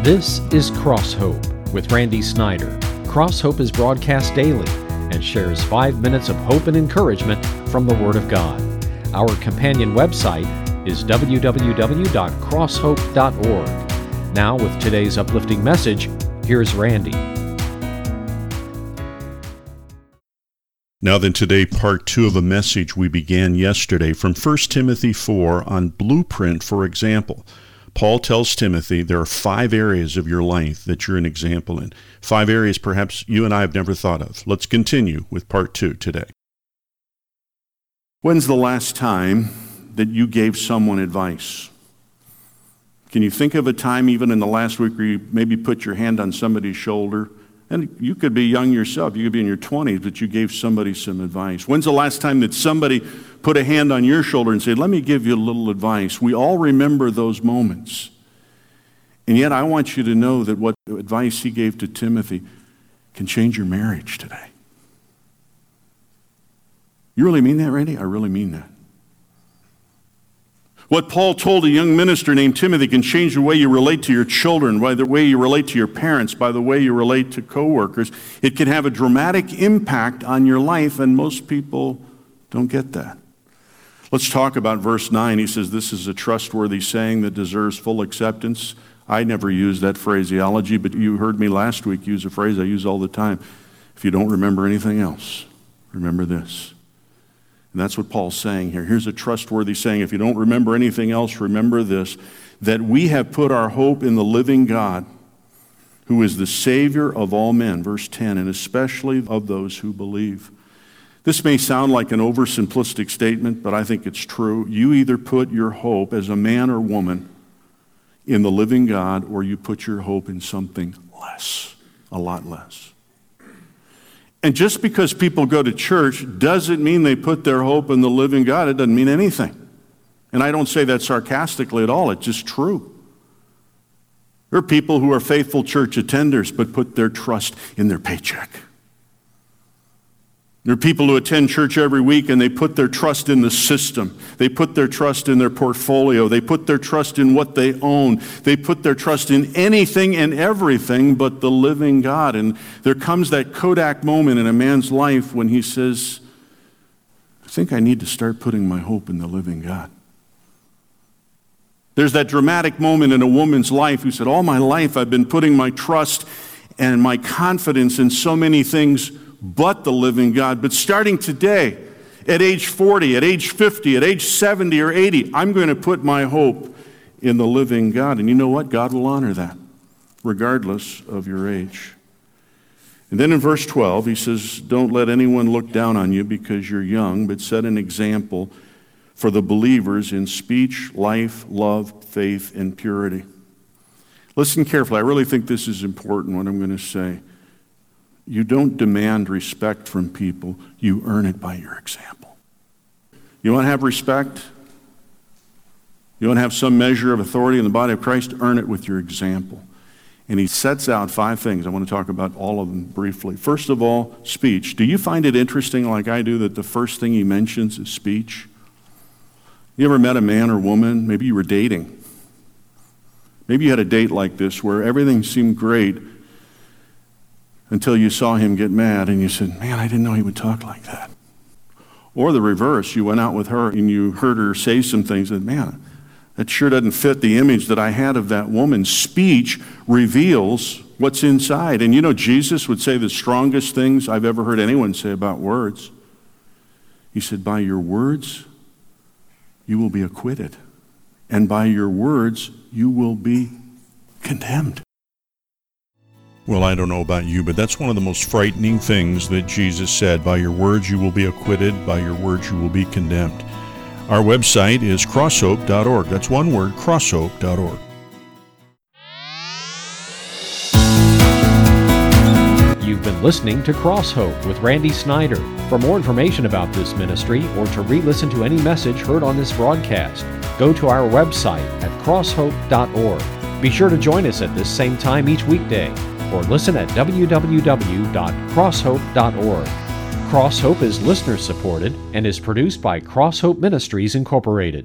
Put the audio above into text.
This is Cross Hope with Randy Snyder. Cross Hope is broadcast daily and shares 5 minutes of hope and encouragement from the Word of God. Our companion website is www.crosshope.org. Now, with today's uplifting message, here's Randy. Now then, today, part 2 of a message we began yesterday from 1 Timothy 4 on blueprint for example. Paul tells Timothy there are 5 areas of your life that you're an example in. 5 areas perhaps you and I have never thought of. Let's continue with part 2 today. When's the last time that you gave someone advice? Can you think of a time even in the last week where you maybe put your hand on somebody's shoulder? And you could be young yourself. You could be in your 20s, but you gave somebody some advice. When's the last time that somebody put a hand on your shoulder and said, let me give you a little advice? We all remember those moments. And yet I want you to know that what advice he gave to Timothy can change your marriage today. You really mean that, Randy? I really mean that. What Paul told a young minister named Timothy can change the way you relate to your children, by the way you relate to your parents, by the way you relate to coworkers. It can have a dramatic impact on your life, and most people don't get that. Let's talk about verse 9. He says, this is a trustworthy saying that deserves full acceptance. I never use that phraseology, but you heard me last week use a phrase I use all the time. If you don't remember anything else, remember this. And that's what Paul's saying here. Here's a trustworthy saying. If you don't remember anything else, remember this, that we have put our hope in the living God, who is the Savior of all men, verse 10, and especially of those who believe. This may sound like an oversimplistic statement, but I think it's true. You either put your hope as a man or woman in the living God, or you put your hope in something less, a lot less. And just because people go to church doesn't mean they put their hope in the living God. It doesn't mean anything. And I don't say that sarcastically at all. It's just true. There are people who are faithful church attenders but put their trust in their paycheck. There are people who attend church every week and they put their trust in the system. They put their trust in their portfolio. They put their trust in what they own. They put their trust in anything and everything but the living God. And there comes that Kodak moment in a man's life when he says, I think I need to start putting my hope in the living God. There's that dramatic moment in a woman's life who said, all my life I've been putting my trust and my confidence in so many things but the living God. But starting today, at age 40, at age 50, at age 70 or 80, I'm going to put my hope in the living God. And you know what? God will honor that, regardless of your age. And then in verse 12, he says, don't let anyone look down on you because you're young, but set an example for the believers in speech, life, love, faith, and purity. Listen carefully. I really think this is important, what I'm going to say. You don't demand respect from people. You earn it by your example. You want to have respect? You want to have some measure of authority in the body of Christ? Earn it with your example. And he sets out 5 things. I want to talk about all of them briefly. First of all, speech. Do you find it interesting, like I do, that the first thing he mentions is speech? You ever met a man or woman? Maybe you were dating. Maybe you had a date like this where everything seemed great until you saw him get mad and you said, man, I didn't know he would talk like that. Or the reverse, you went out with her and you heard her say some things and, man, that sure doesn't fit the image that I had of that woman. Speech reveals what's inside. And you know, Jesus would say the strongest things I've ever heard anyone say about words. He said, by your words, you will be acquitted. And by your words, you will be condemned. Well, I don't know about you, but that's one of the most frightening things that Jesus said. By your words you will be acquitted, by your words you will be condemned. Our website is crosshope.org. That's one word, crosshope.org. You've been listening to Cross Hope with Randy Snyder. For more information about this ministry or to re-listen to any message heard on this broadcast, go to our website at crosshope.org. Be sure to join us at this same time each weekday, or listen at www.crosshope.org. Cross Hope is listener supported and is produced by Cross Hope Ministries Incorporated.